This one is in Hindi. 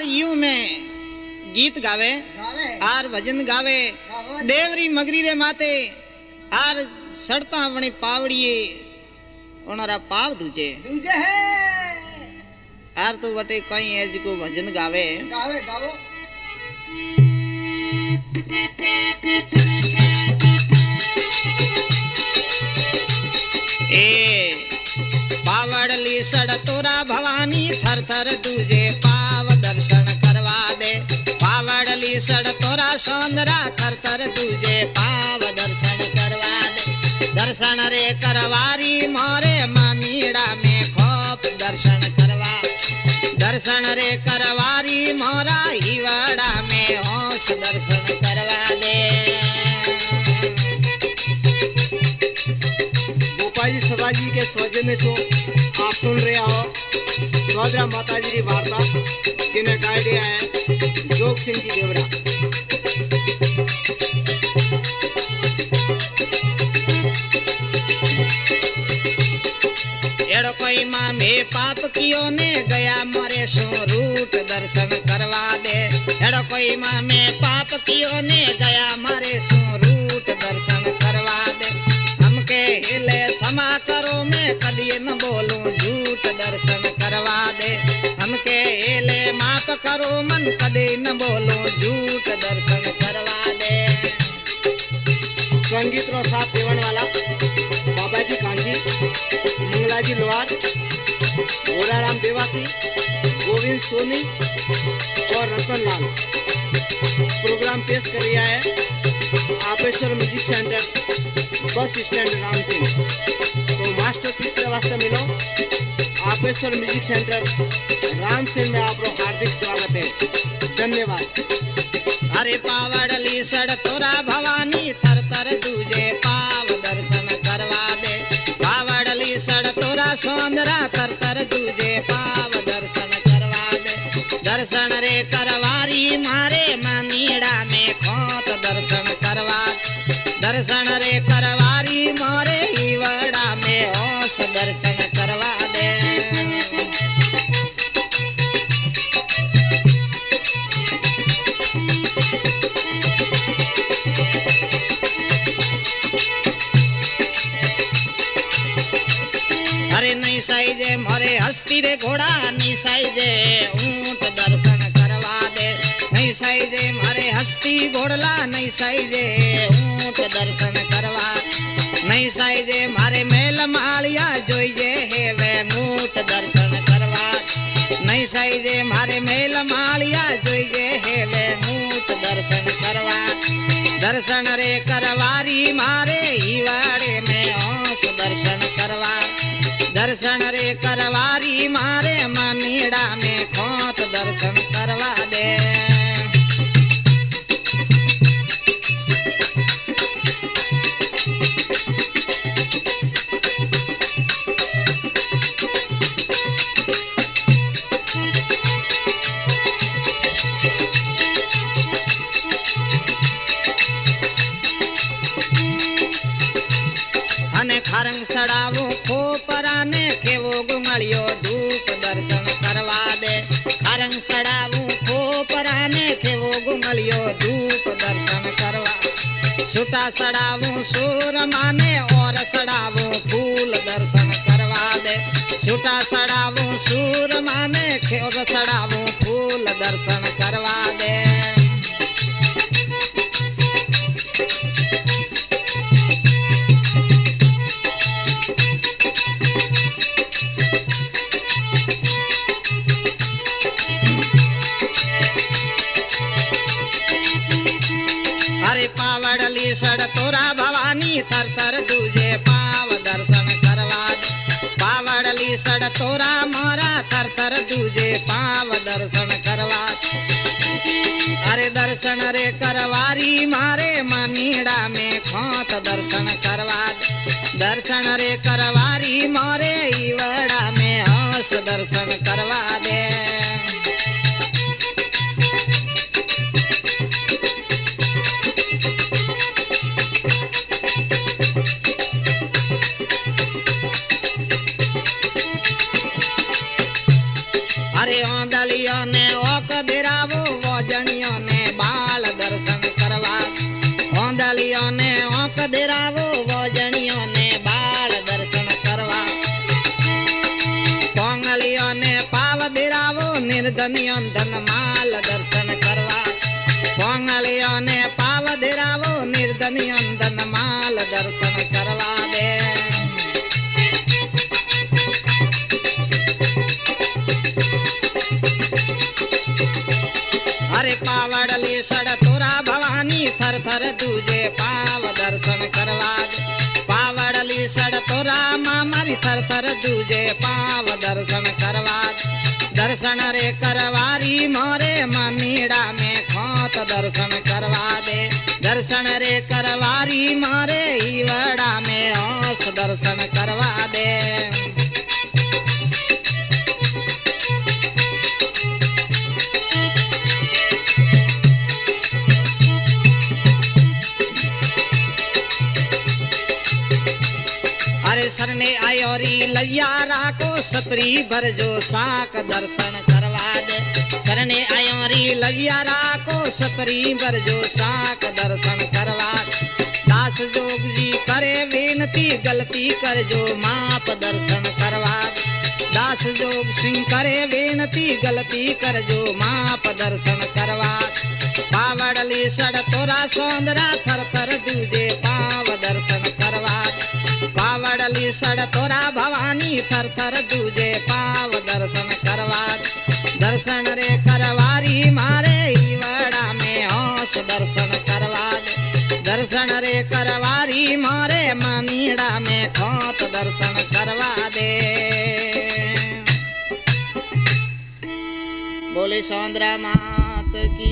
यूं में गीत गावे आर भजन गावे देवरी मगरी रे माते आर सड़ता अपनी पावड़िए ओनारा पाव दूजे है आर तो वटे कई एज को भजन गावे गावो ए पावड़ली सड़ तोरा भवानी थर थर दूजे पाव दर्शन करवा दे पावड़ली सड़ तोरा सौंदरा थर थर दूजे पाव दर्शन करवा दे दर्शन रे करवारी मोरे मानीड़ा में खोप दर्शन करवा दर्शन रे करवारी मोरा हिवाड़ा में होश दर्शन करवा दे। गोपाल सभाजी के सौजन्य से आप सुन रहे हो सौदरा माता जी की वार्ता जिन्हें गाय दिया है जोग सिंह जी देवरा। एड़ो कोई माँ में पाप कियो ने गया मरे सो रूट दर्शन करवा दे एड़ो कोई माँ में पाप कियो ने गया मरे सो रूट दर्शन करवा दे हमके हिले क्षमा करो मैं कभी न बोलूं झूठ दर्शन करवा दे हमके हिले माफ करो मन कभी न बोलूं झूठ दर्शन करवा दे। संगीत रो साथ देवन वाला बाबा जी कांजी मंगला जी लोहार भोलाराम देवासी गोविंद सोनी और रतन लाल प्रोग्राम पेश कर रहा है Apeshwar music centre bus stand Ram Singh. तो मास्टर पीस के वास्ते मिलो आपेश्वर म्यूजिक सेंटर राम सिंह में आप लोग हार्दिक स्वागत है धन्यवाद। अरे पावड़ली सड़ तोरा भवानी थर थर दूजे पाव दर्शन करवा दे पावड़ली सड़ तोरा सौंदरा थर थर दूजे पाव दर्शन करवा दे दर्शन रे करवारी मारे मानीड़ा में खोत दर्शन करवा दर्शन रे करवारी मोरे हिवड़ा में होश दर्शन करवा दे। साइजे मोरे हस्ती रे घोड़ा नहीं साइजे ऊंट दर्शन करवा दे नहीं साइजे मारे हस्ती घोड़ला नहीं साइजे ऊंट दर्शन करवा नहीं साइजे मारे मेल मालिया जोइजे हे वे ऊंट दर्शन करवा नहीं साइजे मारे मेल मालिया जोइजे हे वे ऊंट दर्शन करवा दर्शन रे करवारी मारे हिवाड़े में होश दर्शन करवा दर्शन रे करवारी मारे मानीड़ा में खोत दर्शन करवा दे। खारंग सड़ावो खो पराने केवो गुमलियो धूप दर्शन करवा दे खारंग सड़ावो खो पराने केवो गुमलियो धूप दर्शन करवा सुटा सड़ावो सूर माने और सड़ावो फूल दर्शन करवा दे सुटा सड़ावो सूर माने और सड़ावो फूल दर्शन करवा दे। पावड़ली सड़ तोरा भवानी थर थर दूजे पाव दर्शन करवा दे पावड़ली सड़ तोरा मोरा थर थर दूजे पाव दर्शन करवा अरे दर्शन रे करवारी मारे मानीड़ा में खोत दर्शन करवा दर्शन रे करवारी मोरे ईवड़ा में होश दर्शन करवा दे। अरे ओंदलियों ने ओक देरावो वोजनियों ने बाल दर्शन करवा ओंदलियों ने ओंक देरावो वोजनियों ने बाल दर्शन करवा पोंगलियों ने पाव देरावो निर्धनियों धन माल दर्शन करवा पोंगलियों ने पाव देरावो निर्धनियों धन माल दर्शन करवा दे अरे पावड़ली सड़ तोरा भवानी थर थर दूजे पाव दर्शन करवा दे पावड़ली सड़ तोरा मामरी थर थर दूजे पाव दर्शन करवा दे दर्शन रे करवारी मोरे मनीड़ा में खोत दर्शन करवा दे दर्शन रे करवारी मोरे ईवड़ा में औस दर्शन करवा दे अरे सरने आयोरी लैयारा को सतरी भर जो साक दर्शन करवा दे सरने आयोरी लैयारा को सतरी भर जो साक दर्शन करवा दे दास जोग जी करे विनती गलती कर जो माप दर्शन करवा दे दास जोग सिंह करे विनती गलती कर जो माप दर्शन करवा दे पावड़ली सड़ तोरा सौंदरा थर थर दूजे पाव दर्शन करवा दे पावड़ली सड़ तोरा भवानी थर थर दूजे पाव दर्शन करवा दे दर्शन रे करवारी मारे ईवड़ा में हौस दर्शन करवा दे दर्शन रे करवारी मारे मनीड़ा में खोत दर्शन करवा दे बोले सौंदरा मात की